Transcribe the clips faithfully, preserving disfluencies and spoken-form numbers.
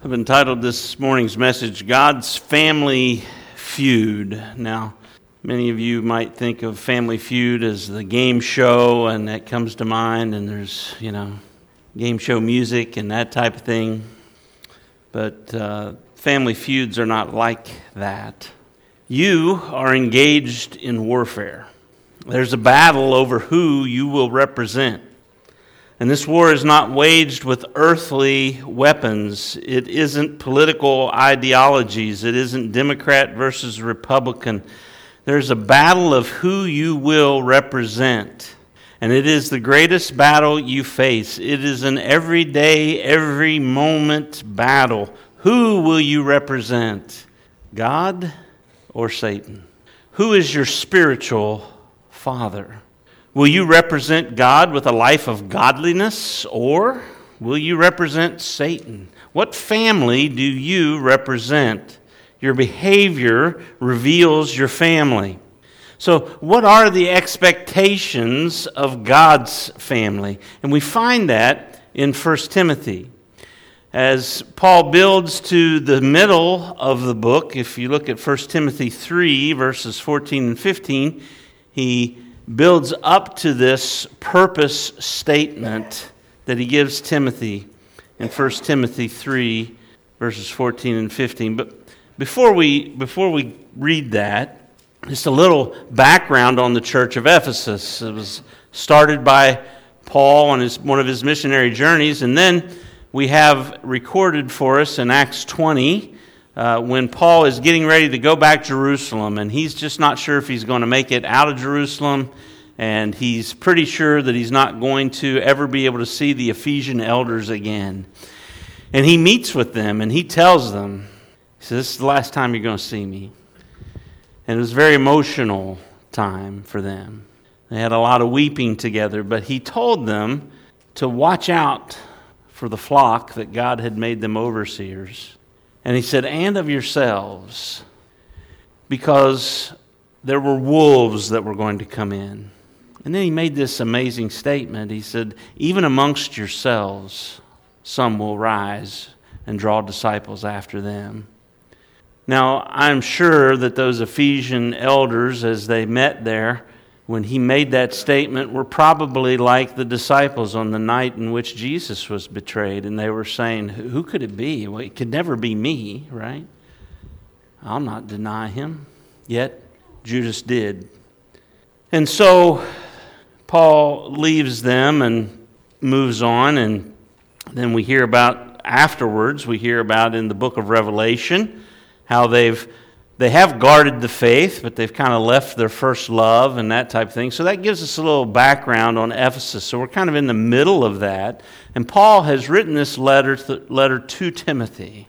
I've entitled this morning's message, God's Family Feud. Now, many of you might think of Family Feud as the game show, and that comes to mind, and there's, you know, game show music and that type of thing. But uh, family feuds are not like that. You are engaged in warfare. There's a battle over who you will represent. And this war is not waged with earthly weapons. It isn't political ideologies. It isn't Democrat versus Republican. There's a battle of who you will represent. And it is the greatest battle you face. It is an everyday, every moment battle. Who will you represent? God or Satan? Who is your spiritual father? Will you represent God with a life of godliness, or will you represent Satan? What family do you represent? Your behavior reveals your family. So, what are the expectations of God's family? And we find that in First Timothy. As Paul builds to the middle of the book, if you look at First Timothy three, verses fourteen and fifteen, he builds up to this purpose statement that he gives Timothy in First Timothy three, verses fourteen and fifteen. But before we before we read that, just a little background on the church of Ephesus. It was started by Paul on his one of his missionary journeys, and then we have recorded for us in Acts twenty, Uh, when Paul is getting ready to go back to Jerusalem, and he's just not sure if he's going to make it out of Jerusalem, and he's pretty sure that he's not going to ever be able to see the Ephesian elders again. And he meets with them, and he tells them, he says, "This is the last time you're going to see me." And it was a very emotional time for them. They had a lot of weeping together, but he told them to watch out for the flock that God had made them overseers. And he said, "And of yourselves," because there were wolves that were going to come in. And then he made this amazing statement. He said, "Even amongst yourselves, some will rise and draw disciples after them." Now, I'm sure that those Ephesian elders, as they met there, when he made that statement, were probably like the disciples on the night in which Jesus was betrayed. And they were saying, "Who could it be? Well, it could never be me, right? I'll not deny him." Yet, Judas did. And so, Paul leaves them and moves on. And then we hear about, afterwards, we hear about in the book of Revelation, how they've They have guarded the faith, but they've kind of left their first love and that type of thing. So that gives us a little background on Ephesus. So we're kind of in the middle of that. And Paul has written this letter to, letter to Timothy.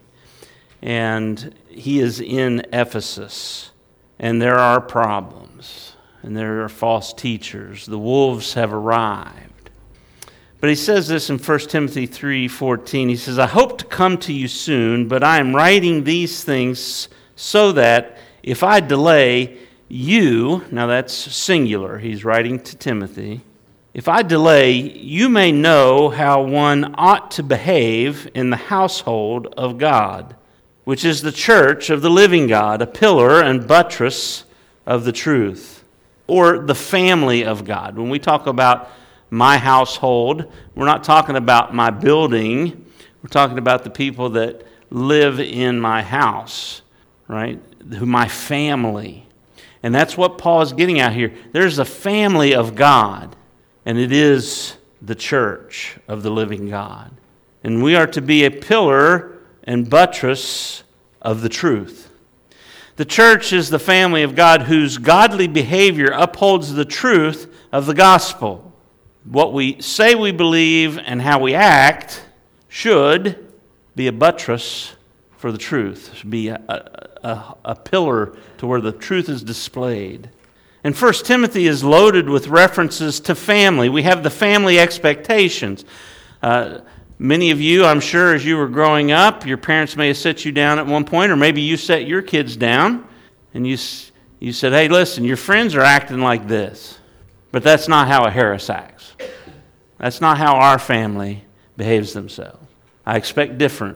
And he is in Ephesus. And there are problems. And there are false teachers. The wolves have arrived. But he says this in First Timothy three fourteen. He says, "I hope to come to you soon, but I am writing these things so that if I delay you," now that's singular, he's writing to Timothy, "if I delay, you may know how one ought to behave in the household of God, which is the church of the living God, a pillar and buttress of the truth," or the family of God. When we talk about my household, we're not talking about my building, we're talking about the people that live in my house. Right? Who my family. And that's what Paul is getting at here. There's a family of God, and it is the church of the living God. And we are to be a pillar and buttress of the truth. The church is the family of God whose godly behavior upholds the truth of the gospel. What we say we believe and how we act should be a buttress for the truth, should be a, a, a pillar to where the truth is displayed. And First Timothy is loaded with references to family. We have the family expectations. Uh, many of you, I'm sure, as you were growing up, your parents may have set you down at one point, or maybe you set your kids down, and you you said, "Hey, listen, your friends are acting like this." But that's not how a Harris acts. That's not how our family behaves themselves. I expect different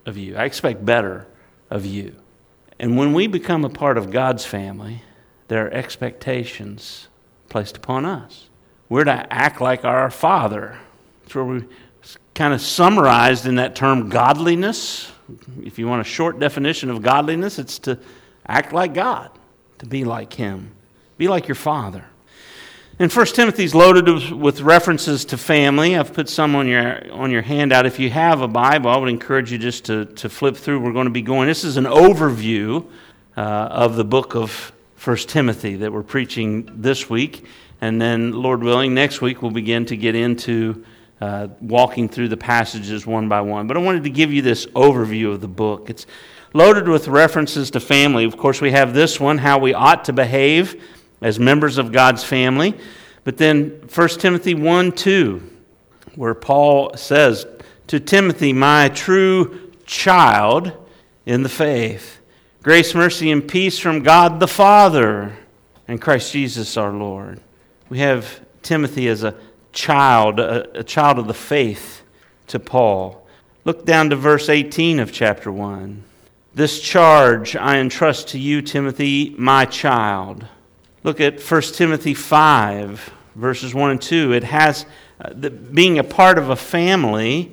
of you. I expect better of you. And when we become a part of God's family, there are expectations placed upon us. We're to act like our Father. That's where we kind of summarized in that term godliness. If you want a short definition of godliness, it's to act like God, to be like Him. Be like your Father. And First Timothy is loaded with references to family. I've put some on your on your handout. If you have a Bible, I would encourage you just to, to flip through. We're going to be going. This is an overview uh, of the book of First Timothy that we're preaching this week. And then, Lord willing, next week we'll begin to get into uh, walking through the passages one by one. But I wanted to give you this overview of the book. It's loaded with references to family. Of course, we have this one, how we ought to behave as members of God's family. But then First Timothy one two, where Paul says, to Timothy, my true child in the faith, grace, mercy, and peace from God the Father and Christ Jesus our Lord. We have Timothy as a child, a, a child of the faith to Paul. Look down to verse eighteen of chapter one. This charge I entrust to you, Timothy, my child. Look at First Timothy five, verses one and two. It has, uh, the, being a part of a family,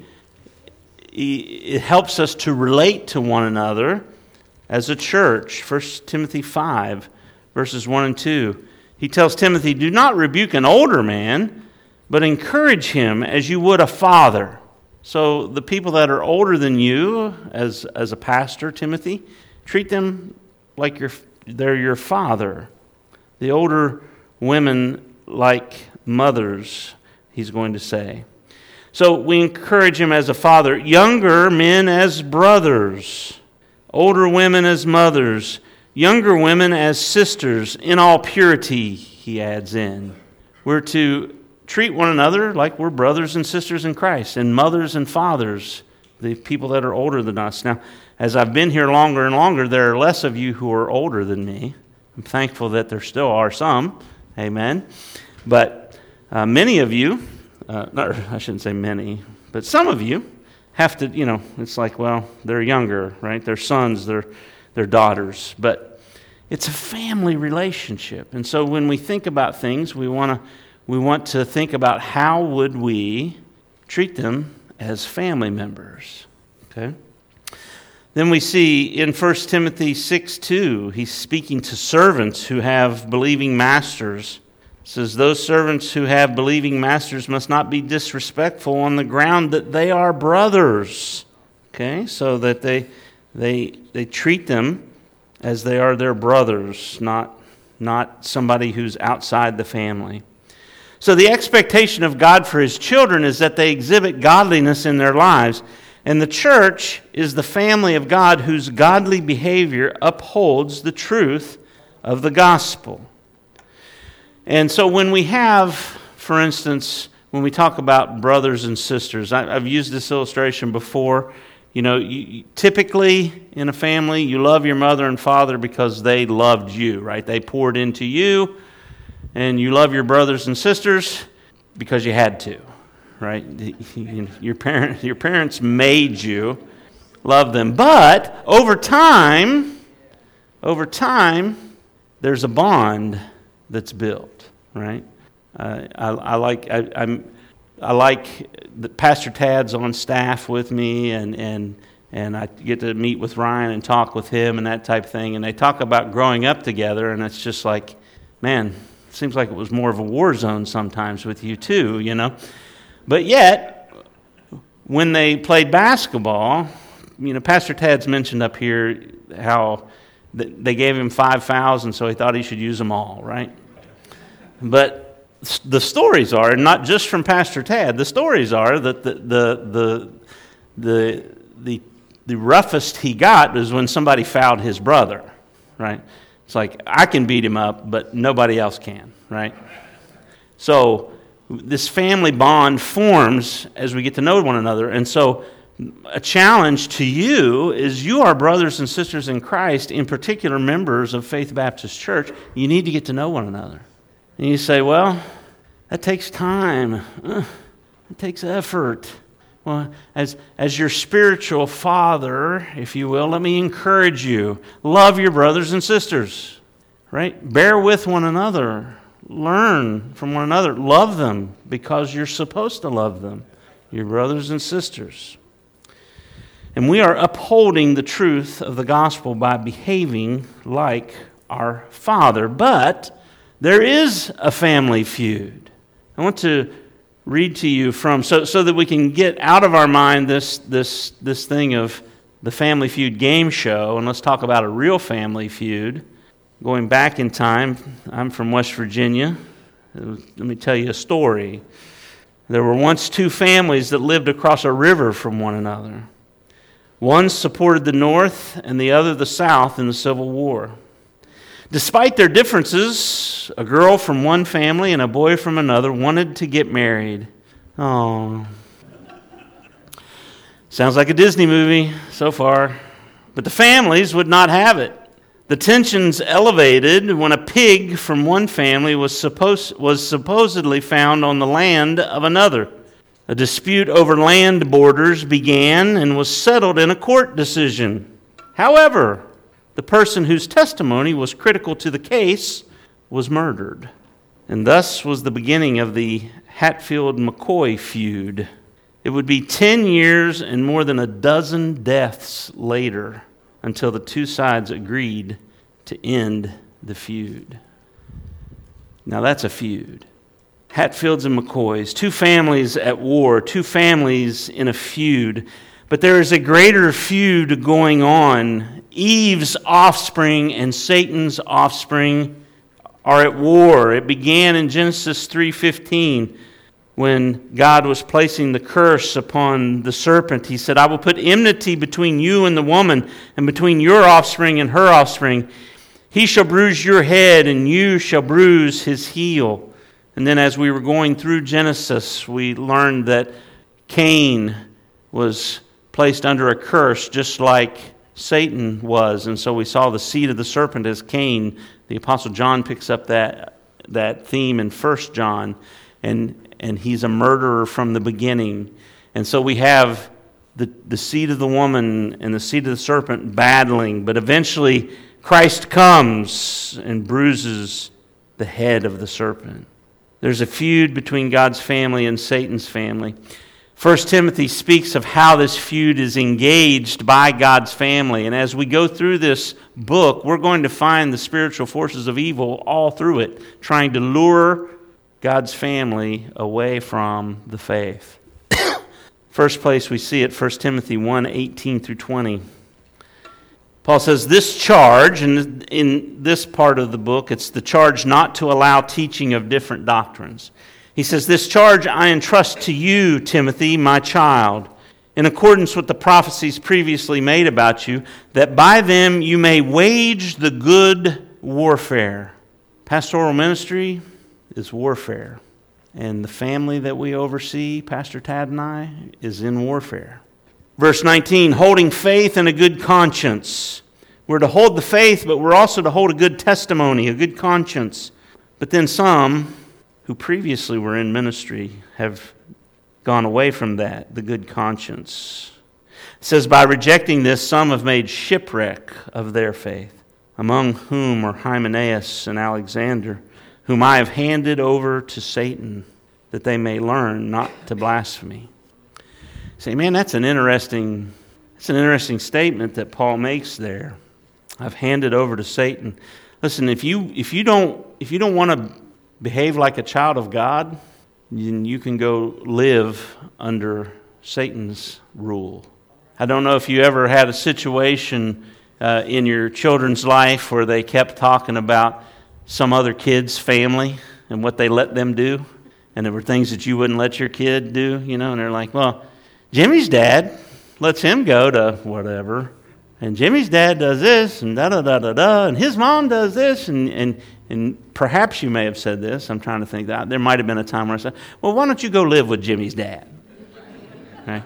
it helps us to relate to one another as a church. First Timothy five, verses one and two. He tells Timothy, do not rebuke an older man, but encourage him as you would a father. So the people that are older than you, as, as a pastor, Timothy, treat them like you're, they're your father. The older women like mothers, he's going to say. So we encourage him as a father. Younger men as brothers. Older women as mothers. Younger women as sisters. In all purity, he adds in. We're to treat one another like we're brothers and sisters in Christ. And mothers and fathers, the people that are older than us. Now, as I've been here longer and longer, there are less of you who are older than me. I'm thankful that there still are some. Amen. But uh, many of you, uh, not, I shouldn't say many, but some of you have to, you know, it's like, well, they're younger, right? They're sons, they're, they're daughters. But it's a family relationship. And so when we think about things, we want to we want to think about how would we treat them as family members. Okay? Then we see in First Timothy six two, he's speaking to servants who have believing masters. It says, those servants who have believing masters must not be disrespectful on the ground that they are brothers. Okay, so that they they they treat them as they are their brothers, not, not somebody who's outside the family. So the expectation of God for His children is that they exhibit godliness in their lives. And the church is the family of God whose godly behavior upholds the truth of the gospel. And so when we have, for instance, when we talk about brothers and sisters, I, I've used this illustration before. You know, you, typically in a family, you love your mother and father because they loved you, right? They poured into you. And you love your brothers and sisters because you had to. Right? Your parent, your parents made you love them. But over time, over time, there's a bond that's built, right? Uh, I, I like I, I'm I like that Pastor Tad's on staff with me, and and and I get to meet with Ryan and talk with him and that type of thing. And they talk about growing up together, and it's just like, man, it seems like it was more of a war zone sometimes with you too, you know. But yet, when they played basketball, you know, Pastor Tad's mentioned up here how they gave him five fouls, and so he thought he should use them all, right? But the stories are, and not just from Pastor Tad, the stories are that the the the the the, the roughest he got was when somebody fouled his brother, right? It's like, I can beat him up, but nobody else can, right? So this family bond forms as we get to know one another. And so a challenge to you is you are brothers and sisters in Christ, in particular members of Faith Baptist Church. You need to get to know one another. And you say, well, that takes time. Uh, it takes effort. Well, as, as your spiritual father, if you will, let me encourage you. Love your brothers and sisters, right? Bear with one another. Learn from one another. Love them because you're supposed to love them, your brothers and sisters. And we are upholding the truth of the gospel by behaving like our Father. But there is a family feud. I want to read to you from, so, so that we can get out of our mind this, this, this thing of the Family Feud game show, and let's talk about a real family feud. Going back in time, I'm from West Virginia. Let me tell you a story. There were once two families that lived across a river from one another. One supported the North and the other the South in the Civil War. Despite their differences, a girl from one family and a boy from another wanted to get married. Oh, sounds like a Disney movie so far. But the families would not have it. The tensions elevated when a pig from one family was supposed was supposedly found on the land of another. A dispute over land borders began and was settled in a court decision. However, the person whose testimony was critical to the case was murdered. And thus was the beginning of the Hatfield-McCoy feud. It would be ten years and more than a dozen deaths later until the two sides agreed to end the feud. Now that's a feud. Hatfields and McCoys, two families at war, two families in a feud. But there is a greater feud going on. Eve's offspring and Satan's offspring are at war. It began in Genesis three fifteen when God was placing the curse upon the serpent. He said, I will put enmity between you and the woman, and between your offspring and her offspring. He shall bruise your head, and you shall bruise his heel. And then as we were going through Genesis, we learned that Cain was placed under a curse just like Satan was. And so we saw the seed of the serpent as Cain. The Apostle John picks up that that theme in First John, and, and he's a murderer from the beginning. And so we have the, the seed of the woman and the seed of the serpent battling, but eventually Christ comes and bruises the head of the serpent. There's a feud between God's family and Satan's family. First Timothy speaks of how this feud is engaged by God's family. And as we go through this book, we're going to find the spiritual forces of evil all through it, trying to lure God's family away from the faith. First place we see it, First Timothy one, eighteen through twenty. Paul says, this charge, and in this part of the book, it's the charge not to allow teaching of different doctrines. He says, this charge I entrust to you, Timothy, my child, in accordance with the prophecies previously made about you, that by them you may wage the good warfare. Pastoral ministry is warfare. And the family that we oversee, Pastor Tad and I, is in warfare. Verse nineteen, holding faith and a good conscience. We're to hold the faith, but we're also to hold a good testimony, a good conscience. But then some who previously were in ministry have gone away from that, the good conscience. It says, by rejecting this, some have made shipwreck of their faith, among whom are Hymenaeus and Alexander, whom I have handed over to Satan, that they may learn not to blaspheme. Say, man, that's an interesting, that's an interesting statement that Paul makes there. I've handed over to Satan. Listen, if you if you don't if you don't want to behave like a child of God, then you can go live under Satan's rule. I don't know if you ever had a situation uh, in your children's life where they kept talking about some other kid's family and what they let them do, and there were things that you wouldn't let your kid do, you know, and they're like, well, Jimmy's dad lets him go to whatever, and Jimmy's dad does this, and da-da-da-da-da, and his mom does this, and, and, and perhaps you may have said this. I'm trying to think that. There might have been a time where I said, well, why don't you go live with Jimmy's dad? Right?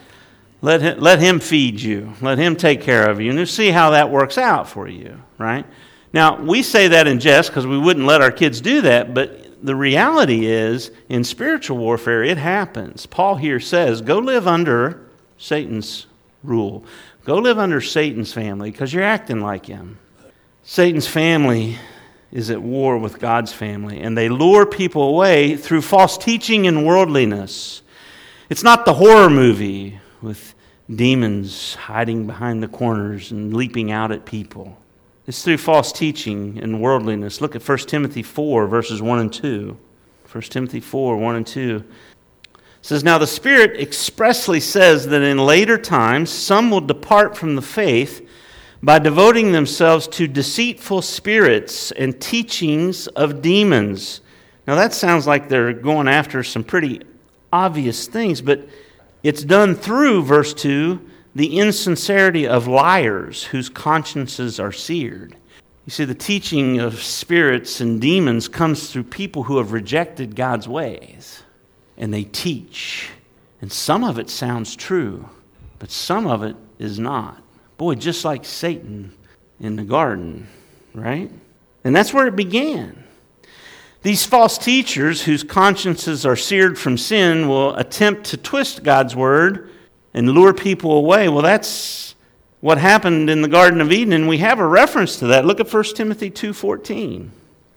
Let him, let him feed you. Let him take care of you, and see how that works out for you, right? Now, we say that in jest because we wouldn't let our kids do that, but the reality is, in spiritual warfare, it happens. Paul here says, go live under Satan's rule. Go live under Satan's family because you're acting like him. Satan's family is at war with God's family, and they lure people away through false teaching and worldliness. It's not the horror movie with demons hiding behind the corners and leaping out at people. It's through false teaching and worldliness. Look at First Timothy four, verses one and two. First Timothy four, one and two. It says, now the Spirit expressly says that in later times some will depart from the faith by devoting themselves to deceitful spirits and teachings of demons. Now that sounds like they're going after some pretty obvious things, but it's done through, verse two, the insincerity of liars whose consciences are seared. You see, the teaching of spirits and demons comes through people who have rejected God's ways. And they teach. And some of it sounds true, but some of it is not. Boy, just like Satan in the garden, right? And that's where it began. These false teachers whose consciences are seared from sin will attempt to twist God's word and lure people away. Well, that's what happened in the Garden of Eden, and we have a reference to that. Look at First Timothy two fourteen.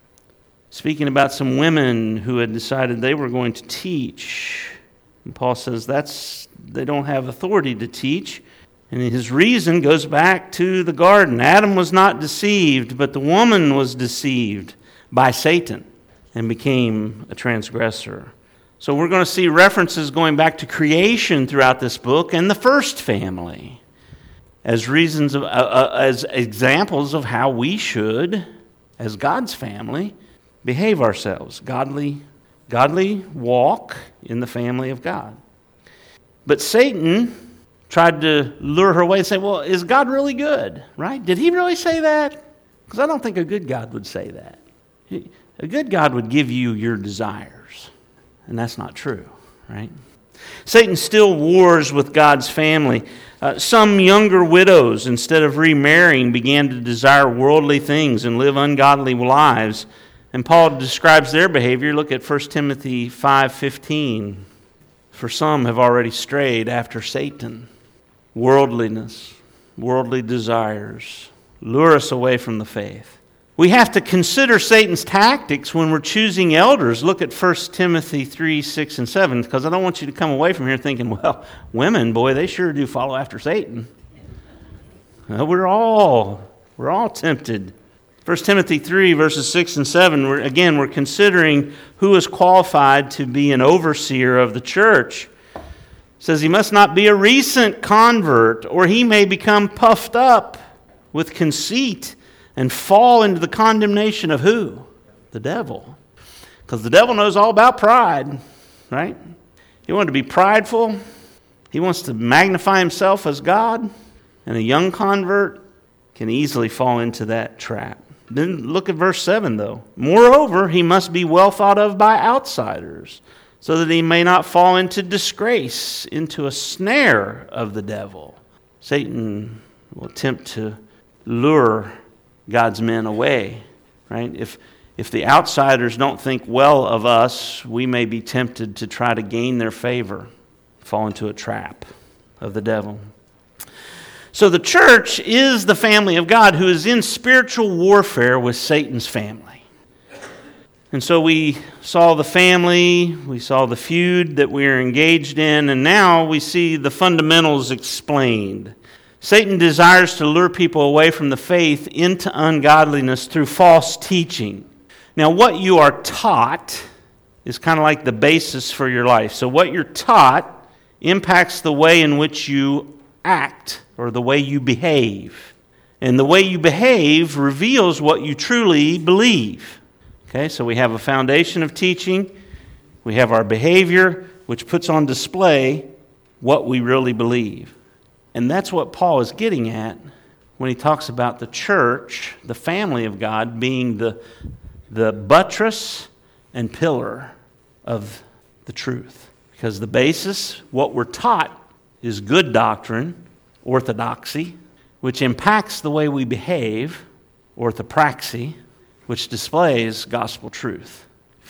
Speaking about some women who had decided they were going to teach. And Paul says that's they don't have authority to teach. And his reason goes back to the garden. Adam was not deceived, but the woman was deceived by Satan and became a transgressor. So we're going to see references going back to creation throughout this book and the first family as reasons of, uh, uh, as examples of how we should, as God's family, behave ourselves. Godly, godly walk in the family of God. But Satan tried to lure her away and say, well, is God really good? Right? Did he really say that? Because I don't think a good God would say that. He, a good God would give you your desires. And that's not true, right? Satan still wars with God's family. Uh, some younger widows, instead of remarrying, began to desire worldly things and live ungodly lives. And Paul describes their behavior. Look at First Timothy five fifteen. For some have already strayed after Satan. Worldliness, worldly desires, lure us away from the faith. We have to consider Satan's tactics when we're choosing elders. Look at First Timothy three, six, and seven, because I don't want you to come away from here thinking, well, women, boy, they sure do follow after Satan. Well, we're all, we're all tempted. First Timothy three, verses six and seven, we're, again, we're considering who is qualified to be an overseer of the church. It says he must not be a recent convert, or he may become puffed up with conceit and fall into the condemnation of who? The devil. Because the devil knows all about pride, right? He wants to be prideful. He wants to magnify himself as God. And a young convert can easily fall into that trap. Then look at verse seven, though. Moreover, he must be well thought of by outsiders, so that he may not fall into disgrace, into a snare of the devil. Satan will attempt to lure God's men away, right? If if the outsiders don't think well of us, we may be tempted to try to gain their favor, fall into a trap of the devil. So the church is the family of God who is in spiritual warfare with Satan's family. And so we saw the family, we saw the feud that we are engaged in, and now we see the fundamentals explained. Satan desires to lure people away from the faith into ungodliness through false teaching. Now, what you are taught is kind of like the basis for your life. So what you're taught impacts the way in which you act or the way you behave. And the way you behave reveals what you truly believe. Okay, so we have a foundation of teaching. We have our behavior, which puts on display what we really believe. And that's what Paul is getting at when he talks about the church, the family of God, being the, the buttress and pillar of the truth. Because the basis, what we're taught, is good doctrine, orthodoxy, which impacts the way we behave, orthopraxy, which displays gospel truth.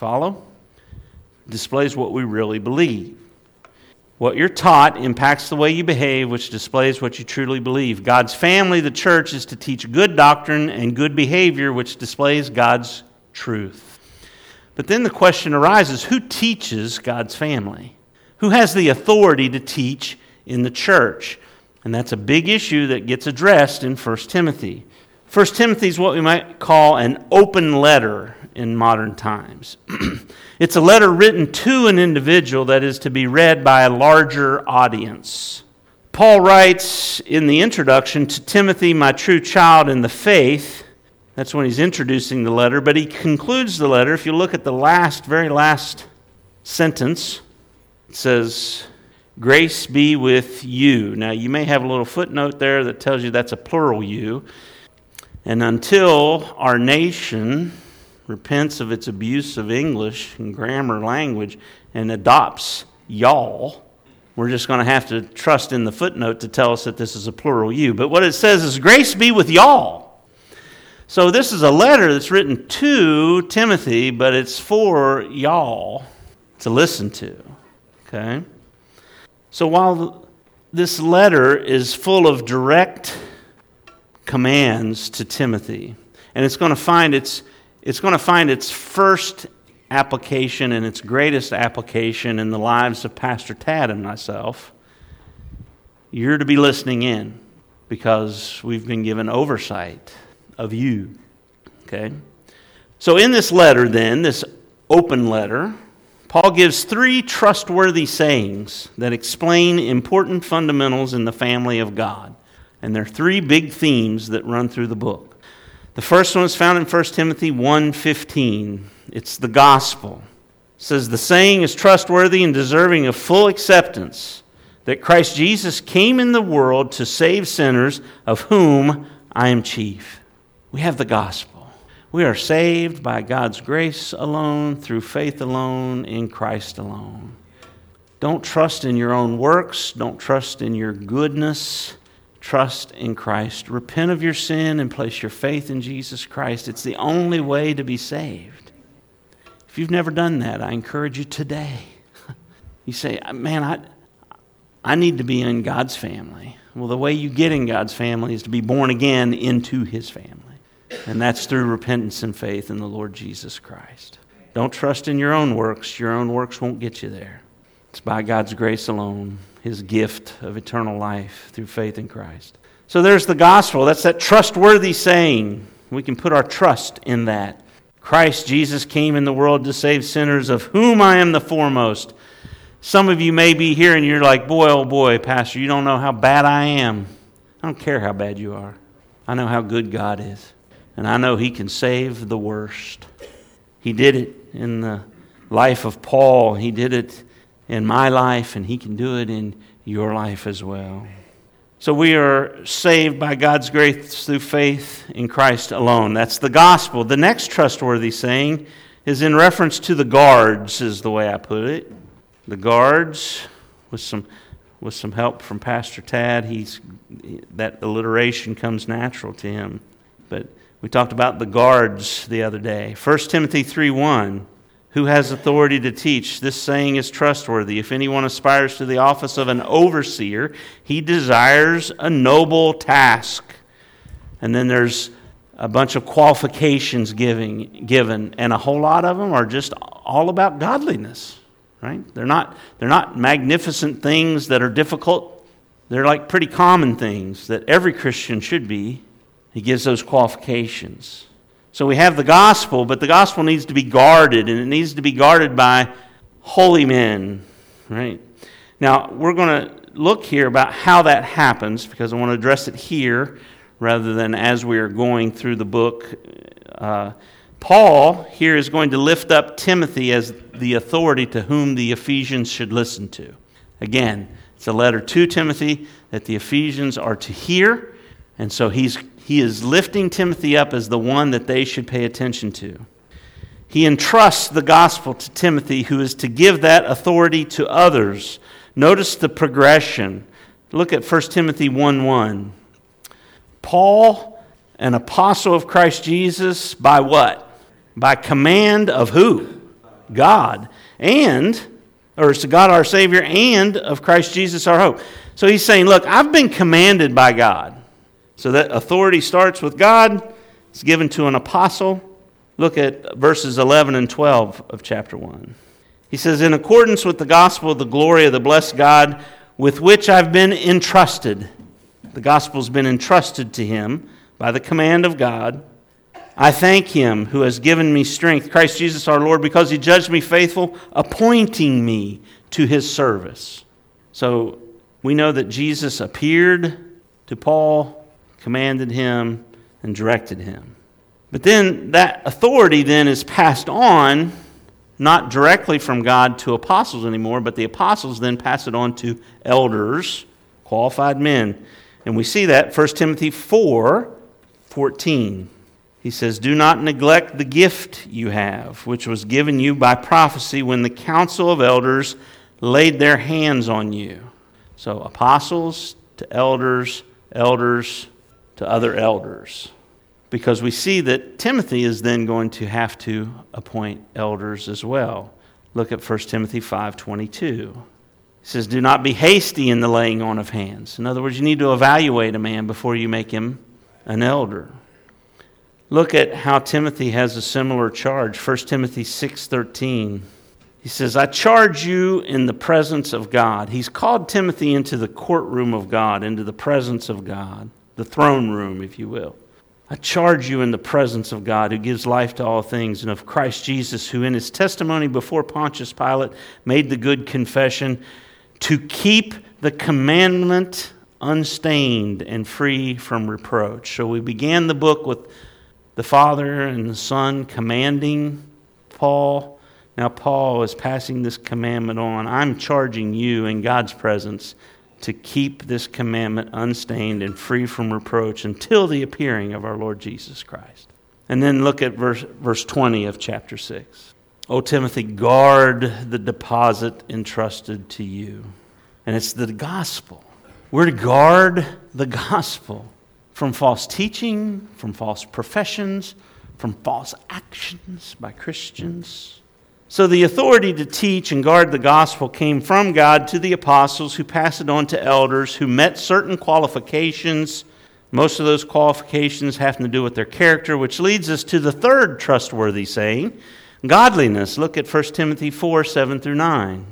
follow? Displays what we really believe. What you're taught impacts the way you behave, which displays what you truly believe. God's family, the church, is to teach good doctrine and good behavior, which displays God's truth. But then the question arises, who teaches God's family? Who has the authority to teach in the church? And that's a big issue that gets addressed in First Timothy. First Timothy is what we might call an open letter in modern times. It's a letter written to an individual that is to be read by a larger audience. Paul writes in the introduction, to Timothy, my true child in the faith. That's when he's introducing the letter, but he concludes the letter. If you look at the last, very last sentence, it says, grace be with you. Now, you may have a little footnote there that tells you that's a plural you. And until our nation repents of its abuse of English and grammar language and adopts y'all, we're just going to have to trust in the footnote to tell us that this is a plural you. But what it says is, grace be with y'all. So this is a letter that's written to Timothy, but it's for y'all to listen to. Okay? So while this letter is full of direct commands to Timothy, and it's going to find its it's going to find its first application and its greatest application in the lives of Pastor Tad and myself, you're to be listening in because we've been given oversight of you. Okay? So in this letter then, this open letter, Paul gives three trustworthy sayings that explain important fundamentals in the family of God. And there are three big themes that run through the book. The first one is found in First Timothy one fifteen. It's the gospel. It says, the saying is trustworthy and deserving of full acceptance, that Christ Jesus came in the world to save sinners, of whom I am chief. We have the gospel. We are saved by God's grace alone, through faith alone, in Christ alone. Don't trust in your own works. Don't trust in your goodness. Trust in Christ. Repent of your sin and place your faith in Jesus Christ. It's the only way to be saved. If you've never done that, I encourage you today. You say, man, I, I need to be in God's family. Well, the way you get in God's family is to be born again into His family. And that's through repentance and faith in the Lord Jesus Christ. Don't trust in your own works. Your own works won't get you there. It's by God's grace alone, His gift of eternal life through faith in Christ. So there's the gospel. That's that trustworthy saying. We can put our trust in that. Christ Jesus came in the world to save sinners, of whom I am the foremost. Some of you may be here and you're like, boy, oh boy, Pastor, you don't know how bad I am. I don't care how bad you are. I know how good God is. And I know He can save the worst. He did it in the life of Paul. He did it in my life, and He can do it in your life as well. So we are saved by God's grace through faith in Christ alone. That's the gospel. The next trustworthy saying is in reference to the guards, is the way I put it. The guards, with some with some help from Pastor Tad, he's that alliteration comes natural to him. But we talked about the guards the other day. First Timothy three one. Who has authority to teach? This saying is trustworthy. If anyone aspires to the office of an overseer, he desires a noble task. And then there's a bunch of qualifications giving, given, and a whole lot of them are just all about godliness, right? They're not, they're not magnificent things that are difficult. They're like pretty common things that every Christian should be. He gives those qualifications. So we have the gospel, but the gospel needs to be guarded, and it needs to be guarded by holy men, right? Now, we're going to look here about how that happens, because I want to address it here rather than as we are going through the book. Uh, Paul here is going to lift up Timothy as the authority to whom the Ephesians should listen to. Again, it's a letter to Timothy that the Ephesians are to hear, and so he's He is lifting Timothy up as the one that they should pay attention to. He entrusts the gospel to Timothy, who is to give that authority to others. Notice the progression. Look at First Timothy one one. Paul, an apostle of Christ Jesus, by what? By command of who? God and, or it's to God our Savior and of Christ Jesus our hope. So he's saying, look, I've been commanded by God. So that authority starts with God. It's given to an apostle. Look at verses eleven and twelve of chapter one. He says, in accordance with the gospel of the glory of the blessed God, with which I've been entrusted. The gospel's been entrusted to him by the command of God. I thank him who has given me strength, Christ Jesus our Lord, because he judged me faithful, appointing me to his service. So we know that Jesus appeared to Paul, commanded him, and directed him. But then that authority then is passed on, not directly from God to apostles anymore, but the apostles then pass it on to elders, qualified men. And we see that First Timothy four fourteen. He says, do not neglect the gift you have, which was given you by prophecy when the council of elders laid their hands on you. So apostles to elders, elders to other elders. Because we see that Timothy is then going to have to appoint elders as well. Look at First Timothy five twenty-two. He says, do not be hasty in the laying on of hands. In other words, you need to evaluate a man before you make him an elder. Look at how Timothy has a similar charge. First Timothy six thirteen. He says, I charge you in the presence of God. He's called Timothy into the courtroom of God, into the presence of God, the throne room, if you will. I charge you in the presence of God, who gives life to all things, and of Christ Jesus, who in his testimony before Pontius Pilate made the good confession, to keep the commandment unstained and free from reproach. So we began the book with the Father and the Son commanding Paul. Now Paul is passing this commandment on. I'm charging you in God's presence to keep this commandment unstained and free from reproach until the appearing of our Lord Jesus Christ. And then look at verse, verse twenty of chapter six. O Timothy, guard the deposit entrusted to you. And it's the gospel. We're to guard the gospel from false teaching, from false professions, from false actions by Christians. So the authority to teach and guard the gospel came from God to the apostles, who passed it on to elders who met certain qualifications. Most of those qualifications have to do with their character, which leads us to the third trustworthy saying, godliness. Look at First Timothy four, seven through nine.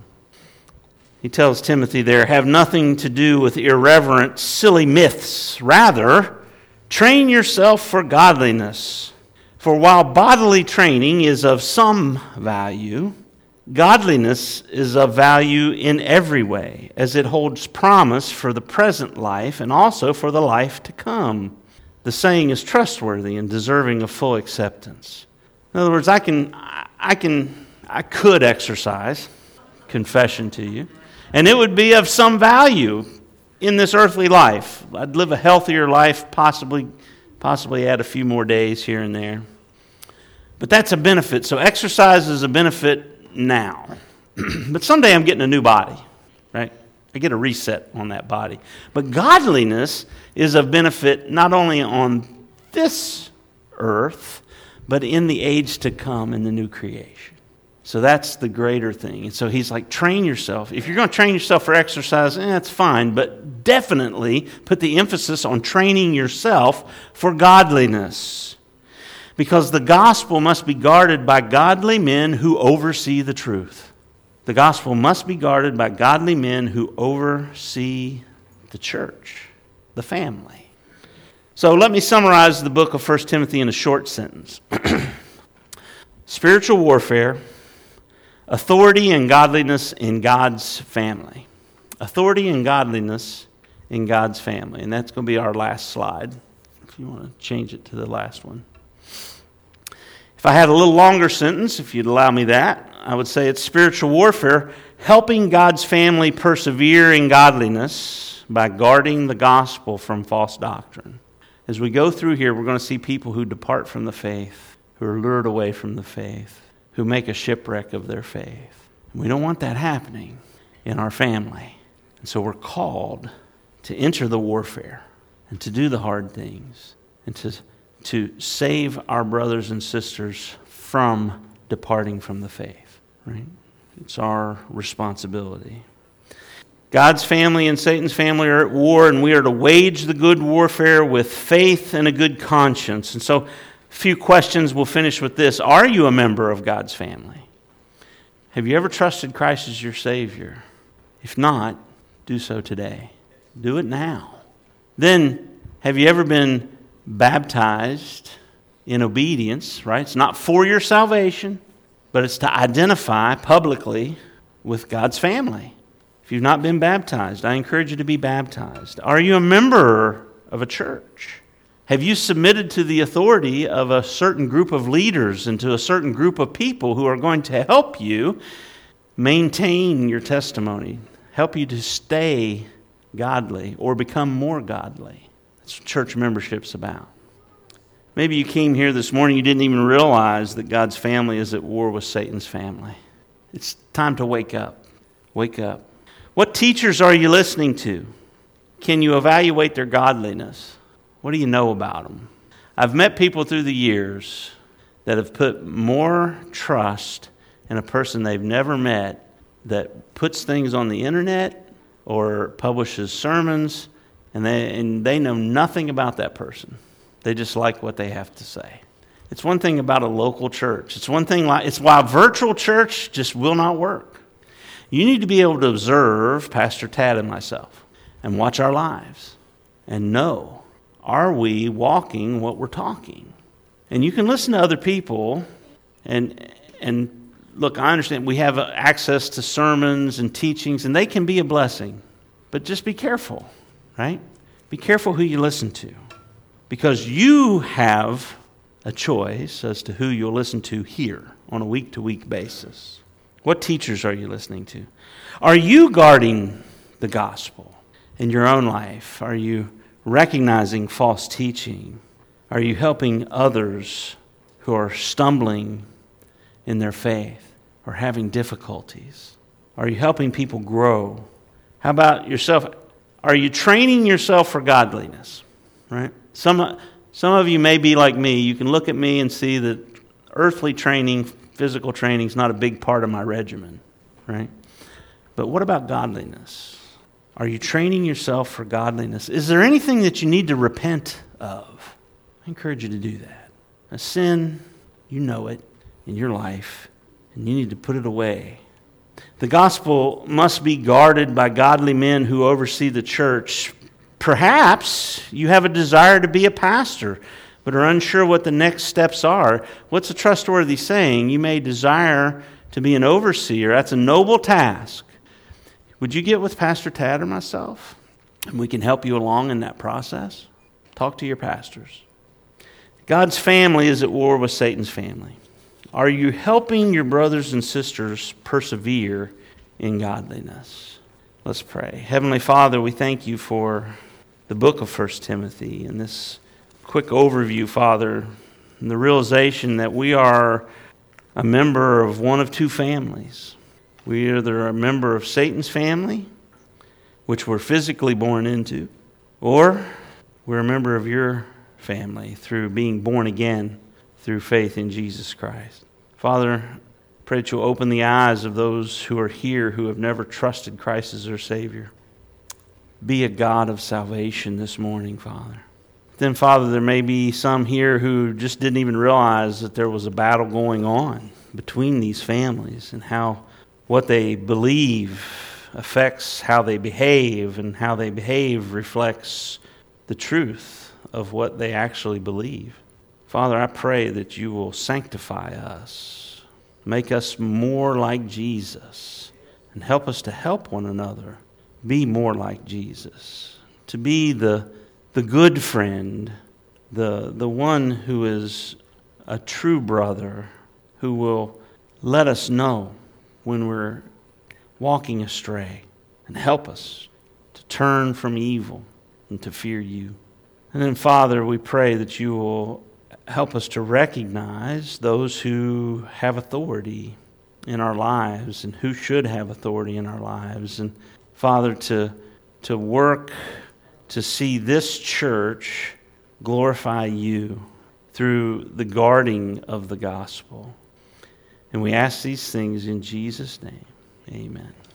He tells Timothy there, have nothing to do with irreverent, silly myths. Rather, train yourself for godliness. For while bodily training is of some value, godliness is of value in every way, as it holds promise for the present life and also for the life to come. The saying is trustworthy and deserving of full acceptance. In other words, I can, I can, I could exercise confession to you, and it would be of some value in this earthly life. I'd live a healthier life, possibly, possibly add a few more days here and there. But that's a benefit. So exercise is a benefit now. But someday I'm getting a new body, right? I get a reset on that body. But godliness is of benefit not only on this earth, but in the age to come in the new creation. So that's the greater thing. And so he's like, train yourself. If you're going to train yourself for exercise, eh, that's fine. But definitely put the emphasis on training yourself for godliness. Because the gospel must be guarded by godly men who oversee the truth. The gospel must be guarded by godly men who oversee the church, the family. So let me summarize the book of First Timothy in a short sentence. Spiritual warfare, authority and godliness in God's family. Authority and godliness in God's family. And that's going to be our last slide, if you want to change it to the last one. If I had a little longer sentence, if you'd allow me that, I would say it's spiritual warfare, helping God's family persevere in godliness by guarding the gospel from false doctrine. As we go through here, we're going to see people who depart from the faith, who are lured away from the faith, who make a shipwreck of their faith. And we don't want that happening in our family. And so we're called to enter the warfare and to do the hard things and to to save our brothers and sisters from departing from the faith. right? It's our responsibility. God's family and Satan's family are at war, and we are to wage the good warfare with faith and a good conscience. And so, a few questions. We'll finish with this. Are you a member of God's family? Have you ever trusted Christ as your Savior? If not, do so today. Do it now. Then, have you ever been baptized in obedience, right? It's not for your salvation, but it's to identify publicly with God's family. If you've not been baptized, I encourage you to be baptized. Are you a member of a church? Have you submitted to the authority of a certain group of leaders and to a certain group of people who are going to help you maintain your testimony, help you to stay godly or become more godly? That's what church membership's about. Maybe you came here this morning, you didn't even realize that God's family is at war with Satan's family. It's time to wake up. Wake up. What teachers are you listening to? Can you evaluate their godliness? What do you know about them? I've met people through the years that have put more trust in a person they've never met that puts things on the internet or publishes sermons, and they, and they know nothing about that person. They just like what they have to say. It's one thing about a local church. It's one thing like it's why virtual church just will not work. You need to be able to observe Pastor Tad and myself and watch our lives and know, are we walking what we're talking? And you can listen to other people and and look, I understand we have access to sermons and teachings, and they can be a blessing. But just be careful, right? Be careful who you listen to. Because you have a choice as to who you'll listen to here on a week-to-week basis. What teachers are you listening to? Are you guarding the gospel in your own life? Are you recognizing false teaching? Are you helping others who are stumbling in their faith or having difficulties? Are you helping people grow? How about yourself? Are you training yourself for godliness? Right? Some some of you may be like me. You can look at me and see that earthly training, physical training is not a big part of my regimen, right? But what about godliness? Are you training yourself for godliness? Is there anything that you need to repent of? I encourage you to do that. A sin, you know it in your life, and you need to put it away. The gospel must be guarded by godly men who oversee the church. Perhaps you have a desire to be a pastor, but are unsure what the next steps are. What's a trustworthy saying? You may desire to be an overseer. That's a noble task. Would you get with Pastor Tad or myself? And we can help you along in that process. Talk to your pastors. God's family is at war with Satan's family. Are you helping your brothers and sisters persevere in godliness? Let's pray. Heavenly Father, we thank you for the book of First Timothy and this quick overview, Father, and the realization that we are a member of one of two families. We are either a member of Satan's family, which we're physically born into, or we're a member of your family through being born again through faith in Jesus Christ. Father, pray that you'll open the eyes of those who are here who have never trusted Christ as their Savior. Be a God of salvation this morning, Father. Then, Father, there may be some here who just didn't even realize that there was a battle going on between these families and how what they believe affects how they behave, and how they behave reflects the truth of what they actually believe. Father, I pray that you will sanctify us, make us more like Jesus, and help us to help one another be more like Jesus, to be the the good friend, the the one who is a true brother, who will let us know when we're walking astray and help us to turn from evil and to fear you. And then, Father, we pray that you will help us to recognize those who have authority in our lives and who should have authority in our lives. And Father, to to work to see this church glorify you through the guarding of the gospel. And we ask these things in Jesus' name. Amen.